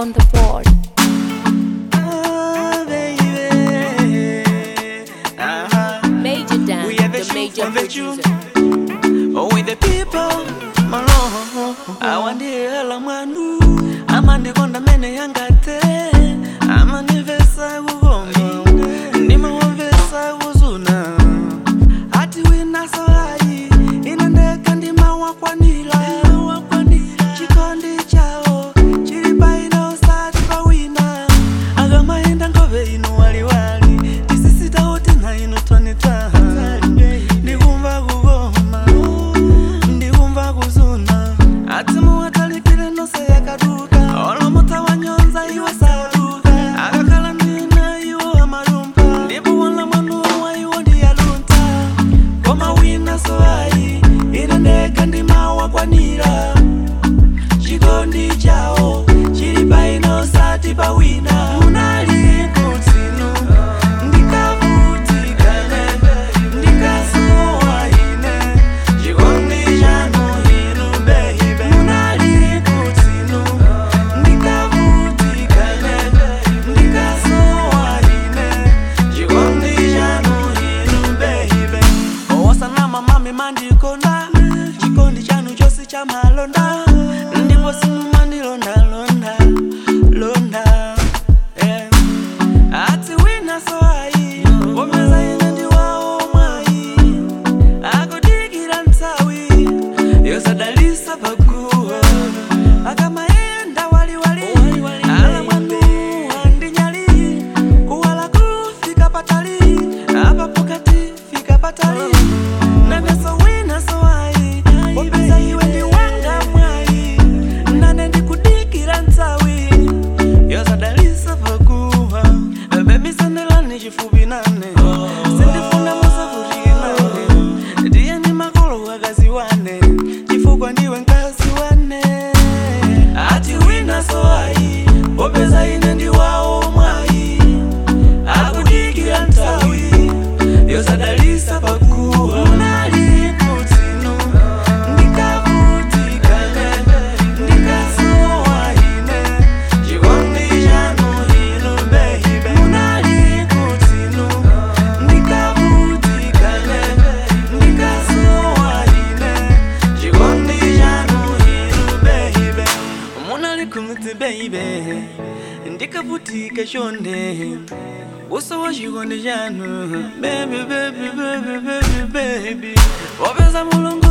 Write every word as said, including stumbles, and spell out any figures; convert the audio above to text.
on the board. Ah, baby. Uh-huh. Major Dan, We have a the shoot major from the June. producer. Oh, with the people, my lord. I want the hell of manu. I'm on the conda mene yangate. I'm on the vesa ugomo. Nima wa vesa uzuna. Ati wina so hai. Inande kandi mawa kwa nila. Chikondi chao. Chiripa ina usati pa wina. Agama enda ngove inu wali wali. Tisisita hote na inu tonita. Ndikumva kugoma. Ndikumva kuzuna. Atimu watalipile nose ya kaduka. Olo muta wanyonza iwa saduka. Agakala nina iwa marumpa. Ndibu wala manuwa iwa diyalunta. Koma wina soai. Inandeka ndimawa kwa nira. Chikondi chao. Chiripa ina usati pa wina. Unali kutinu. Ndikavutikane. Ndikasuwa ine. Chikondi chano hinu baby. Unali kutinu. Ndikavutikane. Ndikasuwa ine. Chikondi chano hinu baby. Owasana mamami mandikonda. Chikondi chanu chosi cha malonda. Ndipo simu mandilonda londa. Londa. Eh. Ati wina soai. Womeza ine ndi wao mwai. Akudigira ntawi. Yosadalisa pakuwa. Akamaenda wali wali. Ala mwanu andinyali. Kuwala kufika patali. Apa pokati fika patali. Naneso wina soai. Womeza iwe ndi wanga mwai. Nane ndi kudigira ntawi. Yosadalisa pakuwa. Baby sandelani chifupi nane. Sindifuna musafuri nane. Diye ni makolo wakazi wane. Chifukwa ndiwe nkazi wane. Ati wina soai. Wopeza ine ndi wao mwai. Akudigira ntawi. Yosadalisa pakuwa. Unali kutinu. Ndikavutikane. Ndikasuwa ine. Chikondi chanu hinu baby. Unali kutinu. Ndikavutikane. Ndikasuwa ine. Chikondi chanu hinu baby. Munali kumiti baby. Ndikavutika shonde. Uso wa chikondi chanu baby baby baby baby baby. Wapeza mulungu